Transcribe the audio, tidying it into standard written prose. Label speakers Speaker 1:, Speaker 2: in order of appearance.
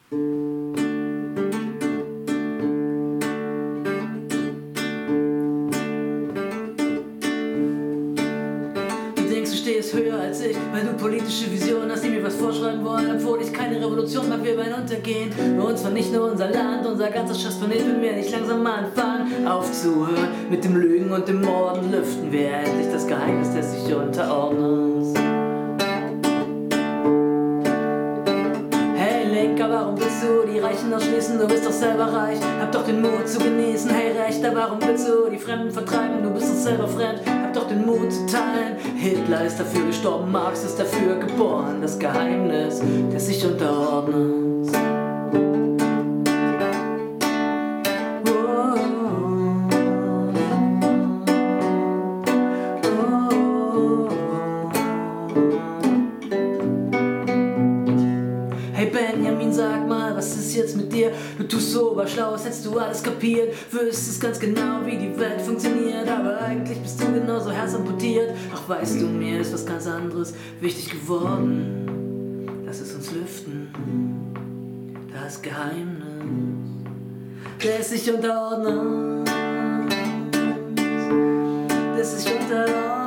Speaker 1: Stehst höher als ich, weil du politische Visionen hast, die mir was vorschreiben wollen, obwohl ich keine Revolution mag, wir werden untergehen. Nur uns vernichten nur unser Land, unser ganzer Scheißplanet, wenn wir nicht langsam mal anfangen aufzuhören. Mit dem Lügen und dem Morden lüften wir endlich das Geheimnis des sich Unterordnens. Hey Linker, warum willst du die Reichen ausschließen? Du bist doch selber reich, hab doch den Mut zu genießen. Hey Rechter, warum willst du die Fremden vertreiben? Du bist doch selber fremd, hab doch den Mut zu teilen. Hitler ist dafür gestorben, Marx ist dafür geboren. Das Geheimnis des sich Unterordnens. Hey Benjamin, sag mal, was ist jetzt mit dir? Du tust so schlau, als hättest du alles kapiert. Wüsstest ganz genau, wie die Welt funktioniert, aber eigentlich bist du genauso herzamputiert. Ach, weißt du, mir ist was ganz anderes wichtig geworden. Lass es uns lüften, das Geheimnis des sich Unterordnens, des sich Unterordnens.